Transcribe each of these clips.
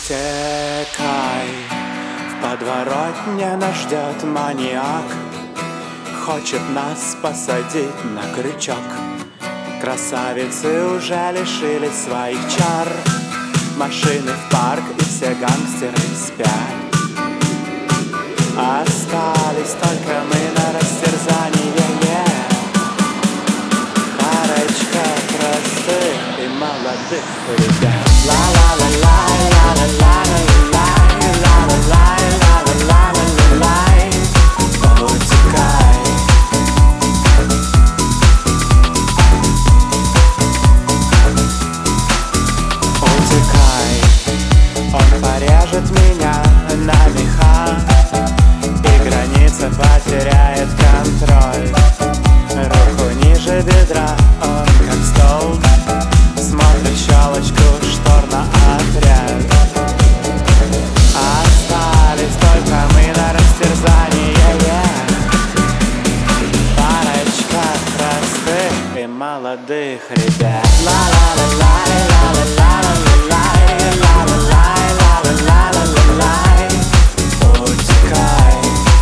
Утекай, в подворотне нас ждет маньяк. Хочет нас посадить на крючок. Красавицы уже лишились своих чар. Машины в парк и все гангстеры спят. Остались только мы на растерзании. Парочка простых и молодых ребят. Утекай. Утекай. Он порежет меня на меха, и граница потеряет контроль. Руку ниже бедра, он как стол, смотрит щелочку штор на отряд. Остались только мы на растерзании. Парочка простых и молодых ребят. Утекай.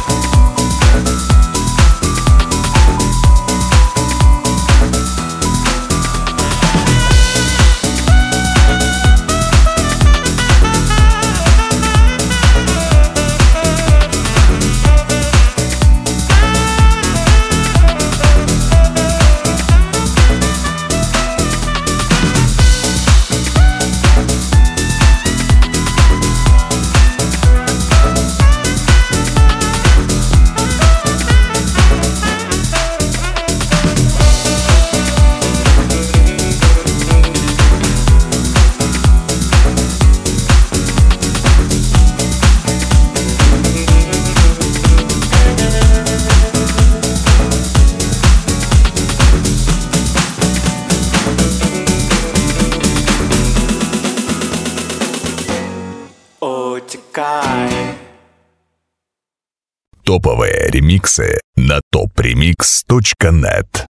Утекай. Топовые ремиксы на topremix.net.